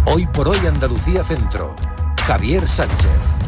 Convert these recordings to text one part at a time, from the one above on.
Hoy por hoy Andalucía Centro. Javier Sánchez.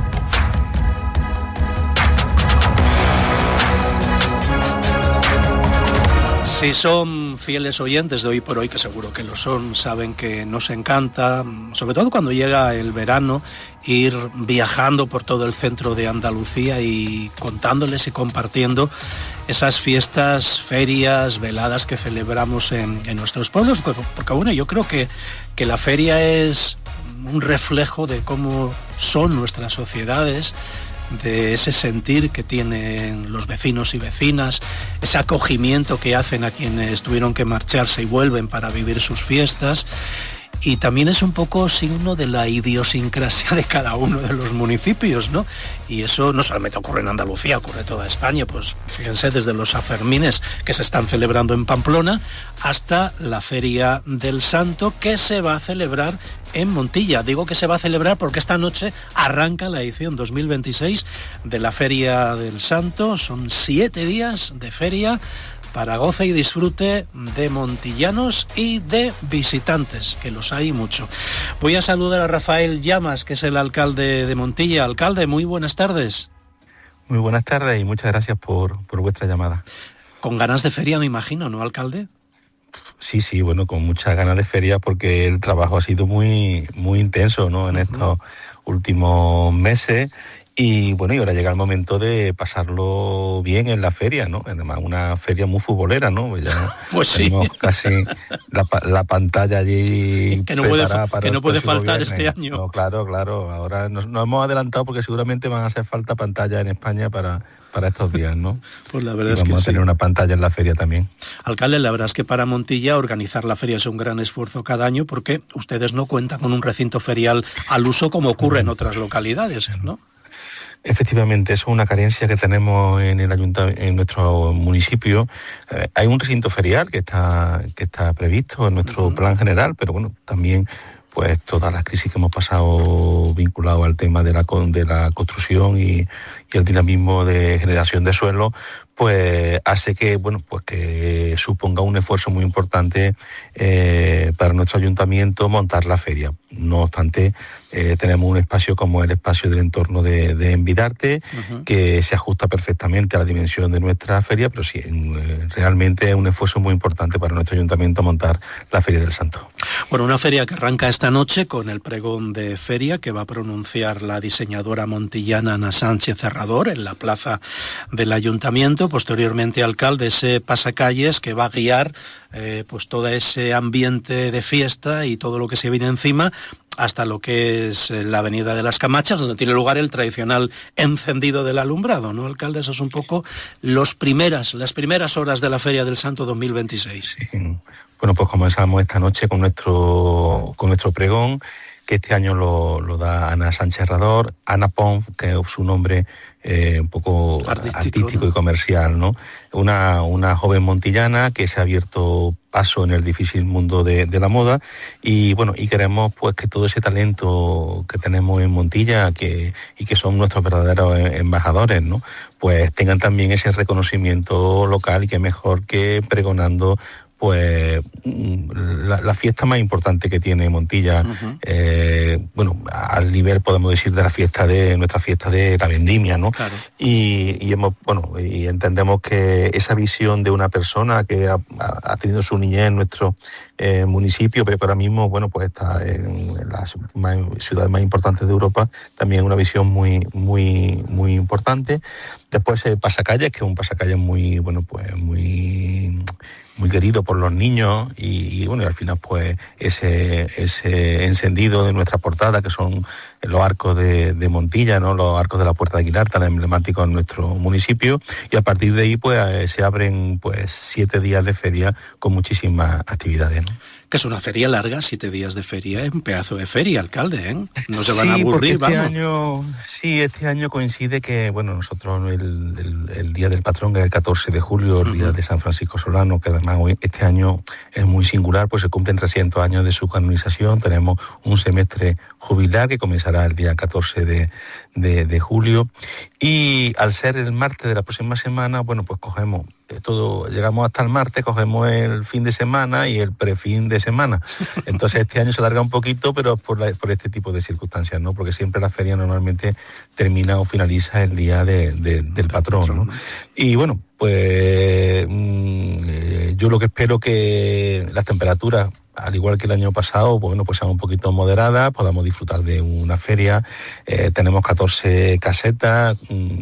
Si son fieles oyentes de Hoy por Hoy, que seguro que lo son, saben que nos encanta, sobre todo cuando llega el verano, ir viajando por todo el centro de Andalucía y contándoles y compartiendo esas fiestas, ferias, veladas que celebramos en nuestros pueblos, porque bueno, yo creo que la feria es un reflejo de cómo son nuestras sociedades, de ese sentir que tienen los vecinos y vecinas, ese acogimiento que hacen a quienes tuvieron que marcharse y vuelven para vivir sus fiestas. Y también es un poco signo de la idiosincrasia de cada uno de los municipios, ¿no? Y eso no solamente ocurre en Andalucía, ocurre en toda España. Pues fíjense, desde los Sanfermines que se están celebrando en Pamplona hasta la Feria del Santo, que se va a celebrar en Montilla. Digo que se va a celebrar porque esta noche arranca la edición 2026 de la Feria del Santo. Son 7 días de feria para goce y disfrute de montillanos y de visitantes, que los hay mucho. Voy a saludar a Rafael Llamas, que es el alcalde de Montilla. Alcalde, muy buenas tardes. Muy buenas tardes y muchas gracias por vuestra llamada. Con ganas de feria, me imagino, ¿no, alcalde? Sí, bueno, con muchas ganas de feria porque el trabajo ha sido muy intenso, ¿no? En estos últimos meses. Y bueno, y ahora llega el momento de pasarlo bien en la feria, ¿no? Además, una feria muy futbolera, ¿no? Pues ya pues tenemos sí. Casi la pantalla allí que no puede faltar viernes. Este año. No, claro. Ahora nos hemos adelantado porque seguramente van a hacer falta pantallas en España para estos días, ¿no? Pues la verdad y es que vamos a tener una pantalla en la feria también. Alcalde, la verdad es que para Montilla organizar la feria es un gran esfuerzo cada año porque ustedes no cuentan con un recinto ferial al uso como ocurre en otras localidades, ¿no? Efectivamente, eso es una carencia que tenemos en nuestro municipio. Hay un recinto ferial que está previsto en nuestro plan general, pero bueno, también pues todas las crisis que hemos pasado vinculadas al tema de la construcción y el dinamismo de generación de suelo, pues hace que que suponga un esfuerzo muy importante para nuestro ayuntamiento montar la feria. No obstante, tenemos un espacio como el espacio del entorno de Envidarte, que se ajusta perfectamente a la dimensión de nuestra feria, pero sí, realmente es un esfuerzo muy importante para nuestro ayuntamiento montar la Feria del Santo. Bueno, una feria que arranca esta noche con el pregón de feria que va a pronunciar la diseñadora montillana Ana Sánchez Herrador en la plaza del ayuntamiento. Posteriormente, alcalde, ese pasacalles que va a guiar pues todo ese ambiente de fiesta y todo lo que se viene encima hasta lo que es la Avenida de las Camachas, donde tiene lugar el tradicional encendido del alumbrado, ¿no, alcalde? Eso es un poco las primeras horas de la Feria del Santo 2026. Sí. Bueno, pues comenzamos esta noche con nuestro pregón, que este año lo da Ana Sánchez Herrador, Ana Pons, que es su nombre un poco artístico, ¿no? Y comercial, ¿no? Una joven montillana que se ha abierto paso en el difícil mundo de la moda y bueno, y queremos pues que todo ese talento que tenemos en Montilla y que son nuestros verdaderos embajadores, ¿no? Pues tengan también ese reconocimiento local y que mejor que pregonando pues la fiesta más importante que tiene Montilla, al nivel, podemos decir, de nuestra fiesta de la vendimia, ¿no? Claro. Y entendemos que esa visión de una persona que ha tenido su niñez en nuestro municipio, pero que ahora mismo, pues está en las ciudades más importantes de Europa, también una visión muy, muy, muy importante. Después pasacalles, que es un pasacalles muy querido por los niños y al final pues ese encendido de nuestra portada, que son los arcos de Montilla, ¿no? Los arcos de la Puerta de Aguilar, tan emblemáticos en nuestro municipio, y a partir de ahí pues se abren 7 días de feria con muchísimas actividades, ¿no? Que es una feria larga, 7 días de feria, es un pedazo de feria, alcalde, ¿eh? No se van a aburrir, este año coincide que, nosotros el día del patrón, que es el 14 de julio, el día de San Francisco Solano, que además este año es muy singular, pues se cumplen 300 años de su canonización. Tenemos un semestre jubilar que comenzará el día 14 de julio, y al ser el martes de la próxima semana, pues cogemos llegamos hasta el martes, cogemos el fin de semana y el prefin de semana. Entonces este año se alarga un poquito, pero por este tipo de circunstancias, ¿no? Porque siempre la feria normalmente termina o finaliza el día del patrón, ¿no? Y bueno, pues yo lo que espero que las temperaturas, al igual que el año pasado, bueno, pues sean un poquito moderadas, podamos disfrutar de una feria. Tenemos 14 casetas.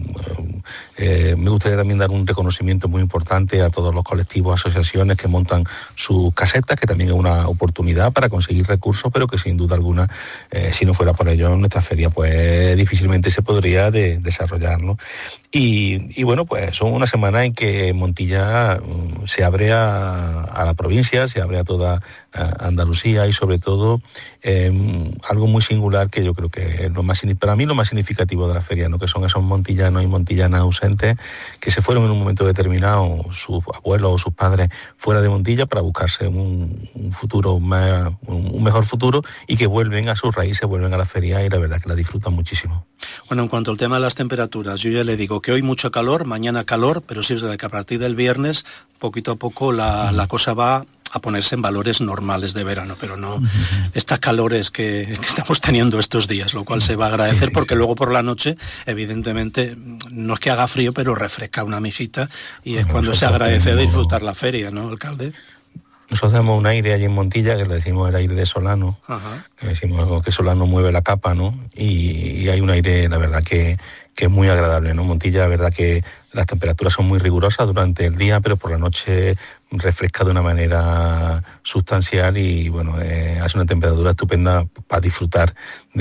Me gustaría también dar un reconocimiento muy importante a todos los colectivos, asociaciones que montan sus casetas, que también es una oportunidad para conseguir recursos, pero que sin duda alguna, si no fuera por ello, nuestra feria pues difícilmente se podría desarrollar, ¿no? Y bueno, pues son una semana en que Montilla se abre a la provincia, se abre a toda Andalucía y sobre todo algo muy singular que yo creo que es para mí lo más significativo de la feria, ¿no? Que son esos montillanos y montillanas ausentes que se fueron en un momento determinado, sus abuelos o sus padres fuera de Montilla para buscarse un futuro un mejor futuro, y que vuelven a sus raíces, vuelven a la feria y la verdad que la disfrutan muchísimo. Bueno, en cuanto al tema de las temperaturas, yo ya le digo que hoy mucho calor, mañana calor, pero sí es verdad que a partir del viernes, poquito a poco la cosa va a ponerse en valores normales de verano, pero no estas calores que estamos teniendo estos días, lo cual se va a agradecer porque luego por la noche, evidentemente, no es que haga frío, pero refresca una mijita y es cuando se agradece disfrutar la feria, ¿no, alcalde? Nosotros tenemos un aire allí en Montilla que le decimos el aire de Solano, que decimos que Solano mueve la capa, ¿no? Y hay un aire, la verdad, que es muy agradable, ¿no? Montilla, la verdad que las temperaturas son muy rigurosas durante el día, pero por la noche refresca de una manera sustancial y, bueno, hace una temperatura estupenda para disfrutar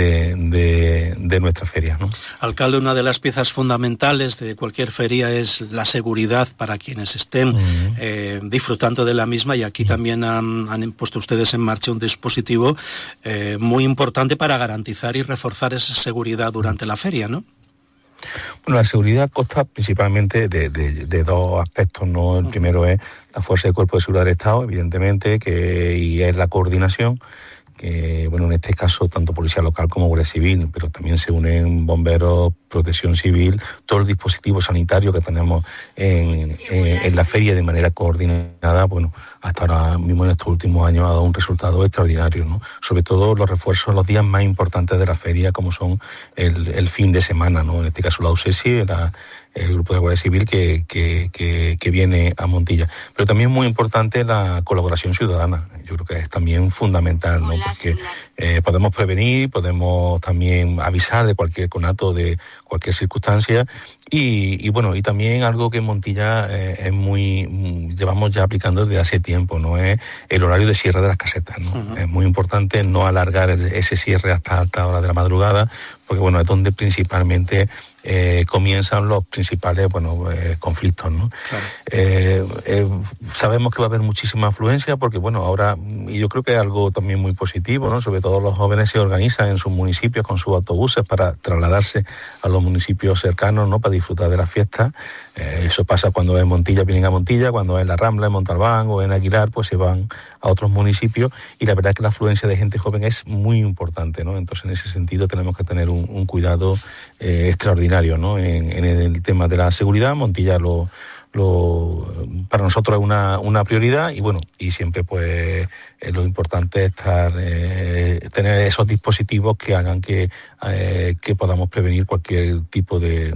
de nuestra feria, ¿no? Alcalde, una de las piezas fundamentales de cualquier feria es la seguridad para quienes estén disfrutando de la misma, y aquí también han puesto ustedes en marcha un dispositivo muy importante para garantizar y reforzar esa seguridad durante la feria, ¿no? Bueno, la seguridad consta principalmente de dos aspectos, ¿no? El primero es la fuerza de cuerpo de seguridad del Estado, evidentemente, y es la coordinación, que, bueno, en este caso tanto policía local como Guardia Civil, pero también se unen bomberos, protección civil, todo el dispositivo sanitario que tenemos en la feria de manera coordinada. Bueno, hasta ahora mismo en estos últimos años ha dado un resultado extraordinario, ¿no? Sobre todo los refuerzos en los días más importantes de la feria, como son el fin de semana, ¿no? En este caso la UCESI, el grupo de Guardia Civil que viene a Montilla. Pero también muy importante la colaboración ciudadana. Yo creo que es también fundamental, ¿no? Porque podemos prevenir, podemos también avisar de cualquier conato, de cualquier circunstancia, y bueno, y también algo que en Montilla llevamos ya aplicando desde hace tiempo, ¿no? Es el horario de cierre de las casetas, ¿no? Es muy importante no alargar ese cierre hasta alta hora de la madrugada, porque, bueno, es donde principalmente comienzan los principales conflictos, ¿no? Claro. Sabemos que va a haber muchísima afluencia porque, bueno, ahora, y yo creo que es algo también muy positivo, ¿no? Sobre todo los jóvenes se organizan en sus municipios con sus autobuses para trasladarse a los municipios cercanos, ¿no? Para disfrutar de las fiestas. Eso pasa cuando en Montilla vienen a Montilla, cuando en La Rambla, en Montalbán o en Aguilar, pues se van a otros municipios, y la verdad es que la afluencia de gente joven es muy importante, ¿no? Entonces, en ese sentido tenemos que tener un cuidado extraordinario, ¿no? En el tema de la seguridad. Montilla para nosotros es una prioridad, y bueno, y siempre pues lo importante es tener esos dispositivos que hagan que podamos prevenir cualquier tipo de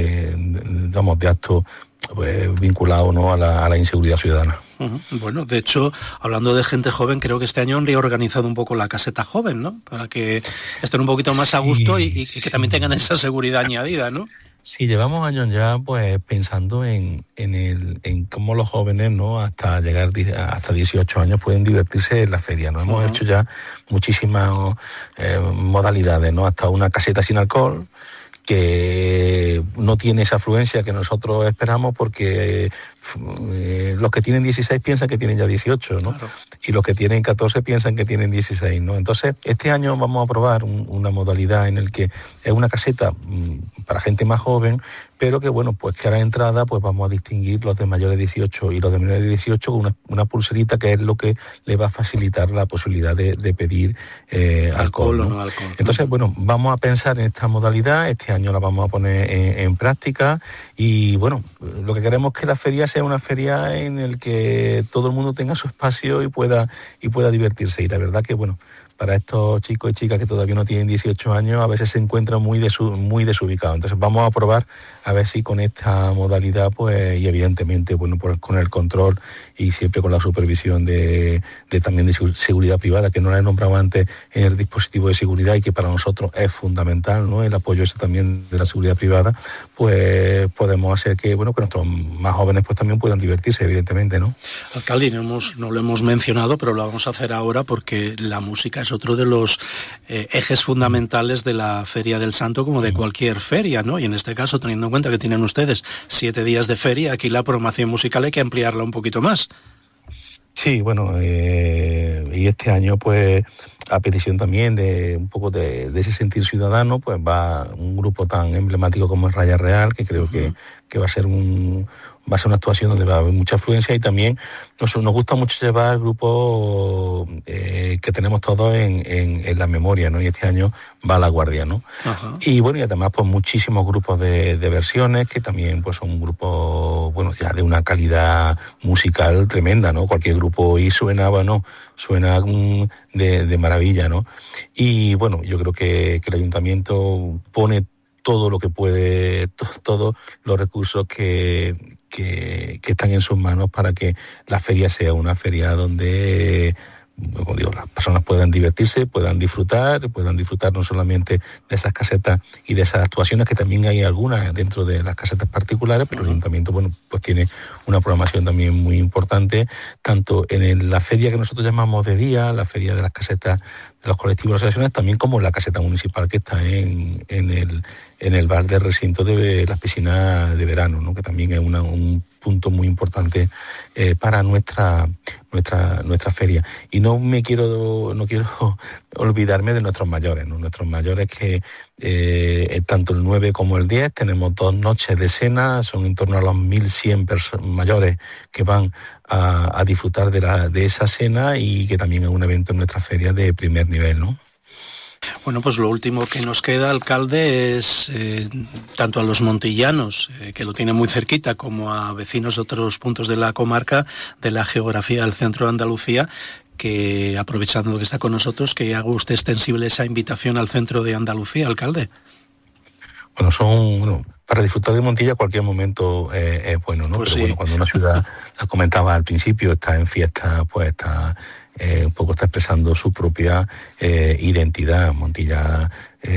acto vinculado, ¿no? a la inseguridad ciudadana. Bueno, de hecho, hablando de gente joven, creo que este año han reorganizado un poco la caseta joven, ¿no? Para que estén un poquito más a gusto y que también tengan esa seguridad añadida, ¿no? Sí, llevamos años ya pues pensando en cómo los jóvenes, ¿no? Hasta llegar hasta 18 años pueden divertirse en la feria, ¿no? Hemos hecho ya muchísimas modalidades, ¿no? Hasta una caseta sin alcohol, que no tiene esa afluencia que nosotros esperamos, porque los que tienen 16 piensan que tienen ya 18, ¿no? Claro. Y los que tienen 14 piensan que tienen 16, ¿no? Entonces, este año vamos a probar una modalidad en el que es una caseta para gente más joven, pero que, bueno, pues que a la entrada pues vamos a distinguir los de mayores de 18 y los de menores de 18 con una pulserita, que es lo que le va a facilitar la posibilidad de pedir alcohol, ¿no? O no alcohol. Entonces, bueno, vamos a pensar en esta modalidad. Este año la vamos a poner en práctica y bueno, lo que queremos es que la feria sea una feria en el que todo el mundo tenga su espacio y pueda divertirse. Y la verdad que bueno, para estos chicos y chicas que todavía no tienen 18 años, a veces se encuentran muy desubicados. Entonces vamos a probar a ver si con esta modalidad, pues, y evidentemente, bueno, pues con el control y siempre con la supervisión también de seguridad privada, que no la he nombrado antes en el dispositivo de seguridad y que para nosotros es fundamental, ¿no? El apoyo ese también de la seguridad privada, pues podemos hacer que, bueno, que nuestros más jóvenes pues también puedan divertirse, evidentemente, ¿no? Alcalde, no lo hemos mencionado, pero lo vamos a hacer ahora porque la música es otro de los ejes fundamentales de la Feria del Santo, como de cualquier feria, ¿no? Y en este caso, teniendo en cuenta que tienen ustedes 7 días de feria, aquí la programación musical hay que ampliarla un poquito más. Sí, bueno, y este año, pues, a petición también de un poco de ese sentir ciudadano, pues va un grupo tan emblemático como es Raya Real, que creo que va a ser una actuación donde va a haber mucha afluencia, y también nos gusta mucho llevar grupos que tenemos todos en la memoria, ¿no? Y este año va La Guardia, ¿no? Ajá. Y bueno, y además pues muchísimos grupos de versiones que también pues son grupos, bueno, ya de una calidad musical tremenda, ¿no? Cualquier grupo hoy suena de maravilla, ¿no? Y bueno, yo creo que el ayuntamiento pone todo lo que puede, todos los recursos que están en sus manos para que la feria sea una feria donde, como digo, las personas puedan divertirse, puedan disfrutar no solamente de esas casetas y de esas actuaciones, que también hay algunas dentro de las casetas particulares, pero el ayuntamiento, bueno, pues tiene una programación también muy importante, tanto en la feria que nosotros llamamos de día, la feria de las casetas de los colectivos y las asociaciones, también como la caseta municipal que está en el bar del recinto de las piscinas de verano, ¿no? Que también es un punto muy importante para nuestra feria. Y no quiero olvidarme de nuestros mayores, ¿no? Nuestros mayores que tanto el 9 como el 10 tenemos 2 noches de cena, son en torno a los 1.100 mayores que van a disfrutar de esa cena, y que también es un evento en nuestra feria de primer nivel, ¿no? Bueno, pues lo último que nos queda, alcalde, es tanto a los montillanos, que lo tienen muy cerquita, como a vecinos de otros puntos de la comarca, de la geografía del centro de Andalucía, que, aprovechando que está con nosotros, que haga usted extensible esa invitación al centro de Andalucía, alcalde. Bueno, para disfrutar de Montilla cualquier momento es bueno, ¿no? Pues pero sí. Bueno, cuando una ciudad, la comentaba al principio, está en fiesta, pues un poco está expresando su propia identidad. Montilla,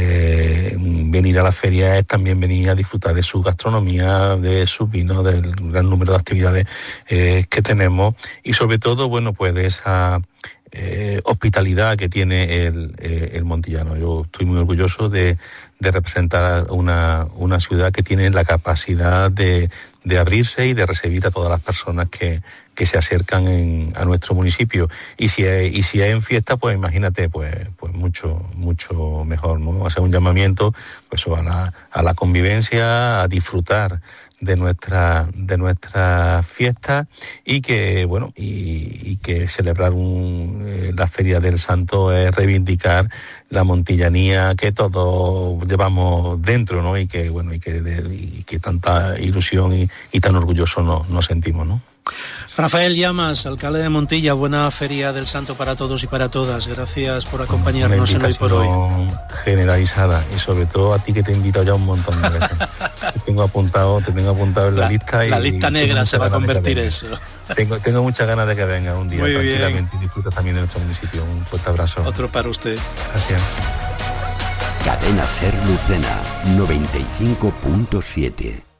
venir a la feria es también venir a disfrutar de su gastronomía, de sus vinos, del gran número de actividades que tenemos, y sobre todo, bueno, pues de esa hospitalidad que tiene el montillano. Yo estoy muy orgulloso de representar una ciudad que tiene la capacidad de abrirse y de recibir a todas las personas que se acercan a nuestro municipio. Y si es en fiesta, pues imagínate, pues mucho mejor, ¿no? Hacer un llamamiento pues a la convivencia, a disfrutar de nuestra fiesta, y que bueno, y que celebrar la Feria del Santo es reivindicar la montillanía que todos llevamos dentro, ¿no? Y que bueno, y que tanta ilusión y tan orgulloso nos sentimos, ¿no? Rafael Llamas, alcalde de Montilla, buena Feria del Santo para todos y para todas. Gracias por acompañarnos en Hoy por Hoy. Generalizada, y sobre todo a ti, que te he invitado ya un montón de veces. te tengo apuntado en la lista. La lista negra se va a convertir eso. Tengo muchas ganas de que venga un día. Muy tranquilamente bien. Y disfruta también de nuestro municipio. Un fuerte abrazo. Otro para usted. Gracias. Cadena Ser Lucena 95.7.